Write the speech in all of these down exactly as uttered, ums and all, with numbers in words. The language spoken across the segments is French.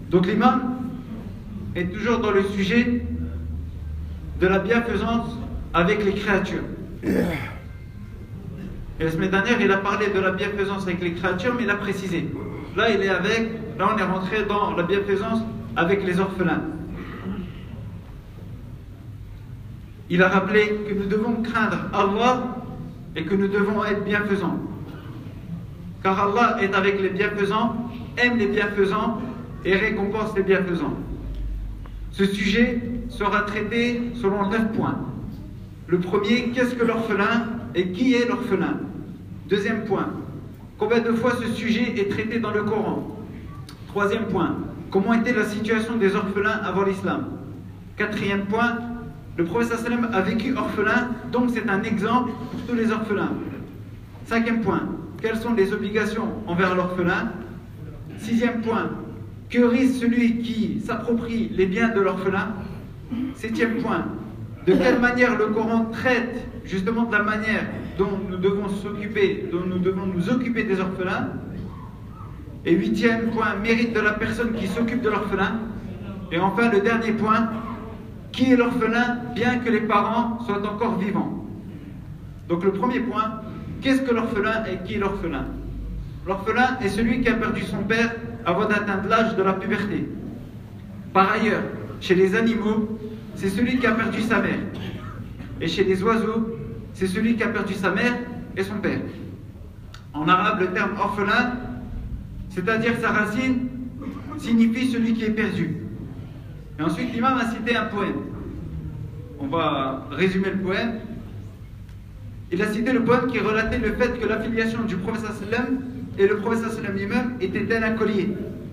Donc l'imam est toujours dans le sujet de la bienfaisance avec les créatures. Et la semaine dernière, il a parlé de la bienfaisance avec les créatures, mais il a précisé. Là, il est avec, là, on est rentré dans la bienfaisance avec les orphelins. Il a rappelé que nous devons craindre Allah et que nous devons être bienfaisants. Car Allah est avec les bienfaisants, aime les bienfaisants et récompense les bienfaisants. Ce sujet sera traité selon neuf points. Le premier, qu'est-ce que l'orphelin et qui est l'orphelin? Deuxième point, combien de fois ce sujet est traité dans le Coran? Troisième point, comment était la situation des orphelins avant l'islam? Quatrième point, le prophète sallam a vécu orphelin, donc c'est un exemple pour tous les orphelins. Cinquième point, quelles sont les obligations envers l'orphelin? Sixième point, que risque celui qui s'approprie les biens de l'orphelin? Septième point, de quelle manière le Coran traite justement de la manière dont nous devons s'occuper, dont nous devons nous occuper des orphelins. Et huitième point, mérite de la personne qui s'occupe de l'orphelin. Et enfin, le dernier point, qui est l'orphelin bien que les parents soient encore vivants? Donc le premier point, qu'est-ce que l'orphelin et qui est l'orphelin? L'orphelin est celui qui a perdu son père avant d'atteindre l'âge de la puberté. Par ailleurs, chez les animaux, c'est celui qui a perdu sa mère. Et chez les oiseaux, c'est celui qui a perdu sa mère et son père. En arabe, le terme orphelin, c'est-à-dire sa racine, signifie celui qui est perdu. Et ensuite, l'imam a cité un poème. On va résumer le poème. Il a cité le poème qui relatait le fait que l'affiliation du prophète sallam et le prophète sallam lui-même était tel un collier.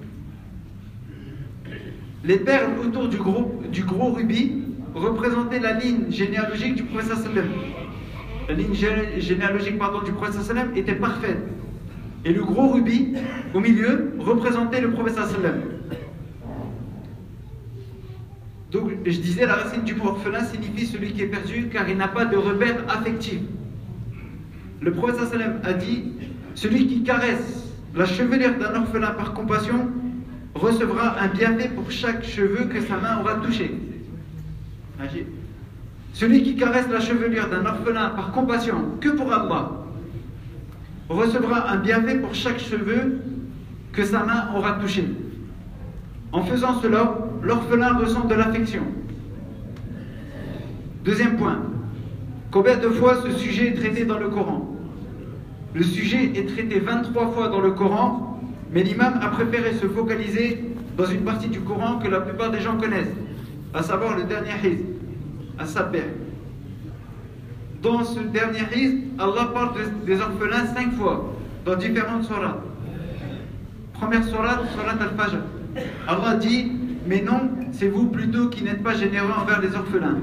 Les perles autour du gros, du gros rubis représentaient la ligne généalogique du prophète sallam. La ligne généalogique pardon, du prophète sallam était parfaite. Et le gros rubis, au milieu, représentait le prophète sallam. Donc, je disais, la racine du mot orphelin signifie celui qui est perdu, car il n'a pas de repère affectif. Le prophète sallam a dit, celui qui caresse la chevelure d'un orphelin par compassion recevra un bienfait pour chaque cheveu que sa main aura touché. Celui qui caresse la chevelure d'un orphelin par compassion que pour Allah recevra un bienfait pour chaque cheveu que sa main aura touché. En faisant cela, l'orphelin ressent de l'affection. Deuxième point, combien de fois ce sujet est traité dans le Coran? Le sujet est traité vingt-trois fois dans le Coran, mais l'imam a préféré se focaliser dans une partie du Coran que la plupart des gens connaissent, à savoir le dernier hizb, As-Sabbih. Dans ce dernier hizb, Allah parle de, des orphelins cinq fois, dans différentes sourates. Première sourate, sourate Al-Fajr. Allah dit, mais non, c'est vous plutôt qui n'êtes pas généreux envers les orphelins.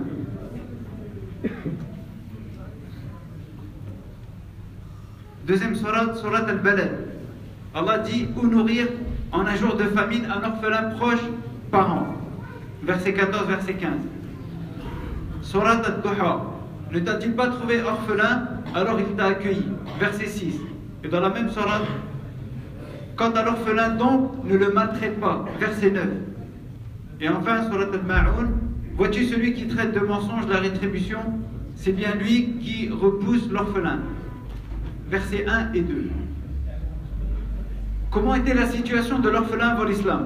Deuxième sourate, sourate Al-Balad. Allah dit, ou nourrir en un jour de famine un orphelin proche par an. Verset quatorze, verset quinze. Sourate Ad-Duha. Ne t'a-t-il pas trouvé orphelin, alors il t'a accueilli. Verset six. Et dans la même sourate, quant à l'orphelin donc, ne le maltraite pas. Verset neuf. Et enfin, sourate Al-Ma'un. Vois-tu celui qui traite de mensonge la rétribution? C'est bien lui qui repousse l'orphelin. Versets un et deux. Comment était la situation de l'orphelin avant l'islam?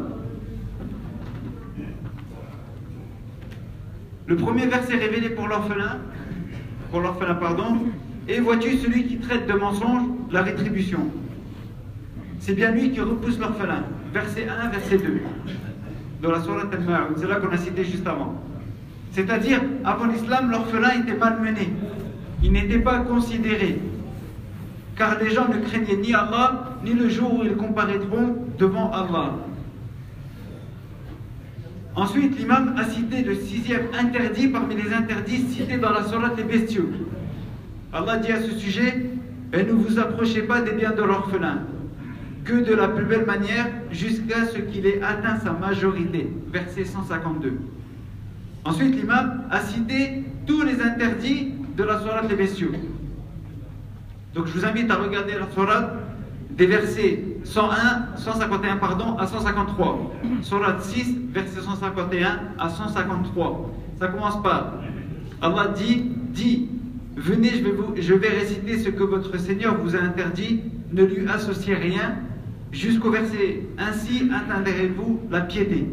Le premier verset révélé pour l'orphelin, pour l'orphelin, pardon, et vois-tu celui qui traite de mensonge la rétribution? C'est bien lui qui repousse l'orphelin. Verset un, verset deux. Dans la sourate Al-Ma'un, c'est là qu'on a cité juste avant. C'est-à-dire, avant l'islam, l'orphelin était malmené. Il n'était pas considéré. Car les gens ne craignaient ni Allah, ni le jour où ils comparaîtront devant Allah. Ensuite, l'imam a cité le sixième interdit parmi les interdits cités dans la sourate Les Bestiaux. Allah dit à ce sujet, et ne vous approchez pas des biens de l'orphelin, que de la plus belle manière, jusqu'à ce qu'il ait atteint sa majorité. Verset cent cinquante-deux. Ensuite, l'imam a cité tous les interdits de la sourate Les Bestiaux. Donc je vous invite à regarder la sourate des versets cent un, cent cinquante et un pardon, à cent cinquante-trois. Sourate six, verset cent cinquante et un à cent cinquante-trois. Ça commence par Allah dit, dit, venez, je vais, vous, je vais réciter ce que votre Seigneur vous a interdit, ne lui associez rien, jusqu'au verset, ainsi atteindrez-vous la piété.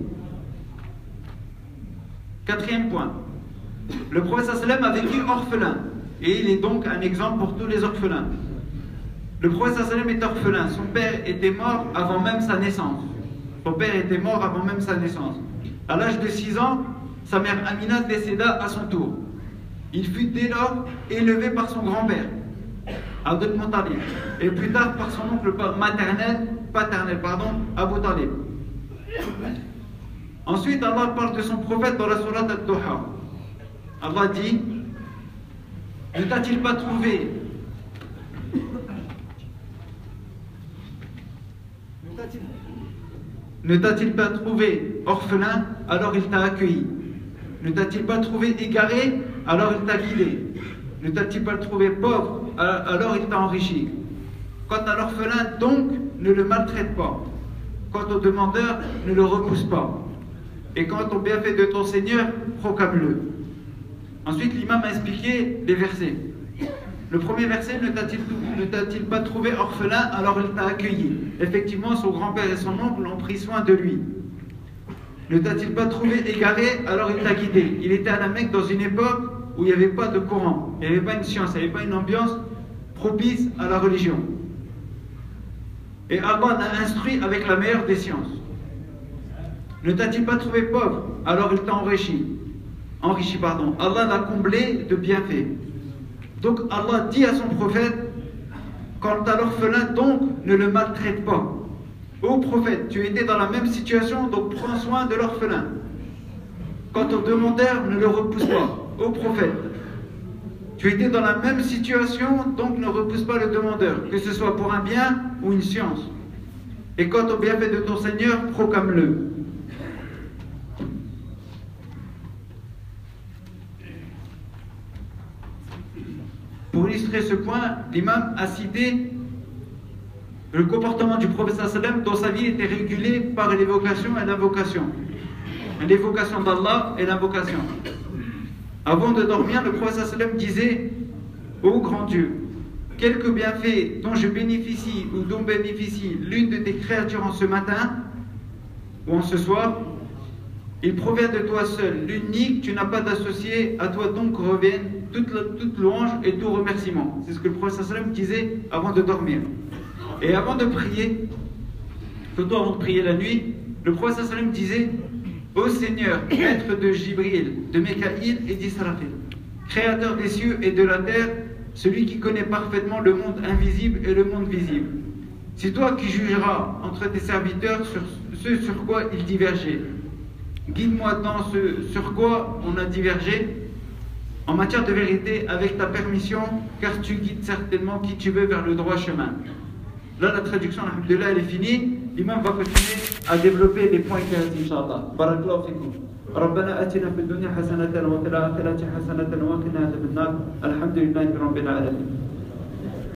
Quatrième point, le prophète sallam a vécu orphelin, et il est donc un exemple pour tous les orphelins. Le prophète sallam est orphelin, son père était mort avant même sa naissance. Son père était mort avant même sa naissance. À l'âge de six ans, sa mère Amina décéda à son tour. Il fut dès lors élevé par son grand-père, Abdul Muttalib, et plus tard par son oncle maternel, paternel, pardon, Abu Talib. Ensuite, Allah parle de son prophète dans la sourate Ad-Duha. Allah dit, ne t'a-t-il pas trouvé Ne t'a-t-il pas trouvé orphelin, alors il t'a accueilli? Ne t'a-t-il pas trouvé égaré, alors il t'a guidé? Ne t'a-t-il pas trouvé pauvre, alors il t'a enrichi? Quant à l'orphelin, donc, ne le maltraite pas. Quant au demandeur, ne le repousse pas. Et quant au bienfait de ton Seigneur, proclame-le. Ensuite, l'imam a expliqué les versets. Le premier verset, ne t'a-t-il, ne t'a-t-il pas trouvé orphelin, alors il t'a accueilli? Effectivement, son grand-père et son oncle ont pris soin de lui. Ne t'a-t-il pas trouvé égaré, alors il t'a guidé? Il était à la Mecque dans une époque où il n'y avait pas de Coran, il n'y avait pas une science, il n'y avait pas une ambiance propice à la religion. Et Allah l'a instruit avec la meilleure des sciences. Ne t'a-t-il pas trouvé pauvre, alors il t'a enrichi. Enrichi, pardon. Allah l'a comblé de bienfaits. Donc Allah dit à son prophète, quant à l'orphelin, donc, ne le maltraite pas. Ô prophète, tu étais dans la même situation, donc prends soin de l'orphelin. Quant au demandeur, ne le repousse pas. Ô prophète, tu étais dans la même situation, donc ne repousse pas le demandeur, que ce soit pour un bien ou une science. Et quant au bienfait de ton Seigneur, proclame-le. Pour illustrer ce point, l'imam a cité le comportement du prophète sallam dont sa vie était régulée par l'évocation et l'invocation. L'évocation d'Allah et l'invocation. Avant de dormir, le prophète sallam disait: ô grand Dieu, quelque bienfait dont je bénéficie ou dont bénéficie l'une de tes créatures en ce matin ou en ce soir, il provient de toi seul, l'unique, tu n'as pas d'associé, à toi donc reviennent toute, toute louange et tout remerciement. C'est ce que le prophète sallam disait avant de dormir. Et avant de prier, surtout avant de prier la nuit, le prophète sallam disait: ô Seigneur, maître de Jibril, de Mikaïl et d'Israfil, créateur des cieux et de la terre, celui qui connaît parfaitement le monde invisible et le monde visible. C'est toi qui jugeras entre tes serviteurs sur ce sur quoi ils divergeaient. Guide-moi dans ce sur quoi on a divergé, en matière de vérité, avec ta permission, car tu guides certainement qui tu veux vers le droit chemin. Là, la traduction, alhamdoulilah, elle est finie. L'imam va continuer à développer les points qu'il a dit, Inch'Allah. Barakallahu fikum. ربنا آتنا في الدنيا حسنة وفي الآخرة حسنة وقنا عذاب النار الحمد لله رب العالمين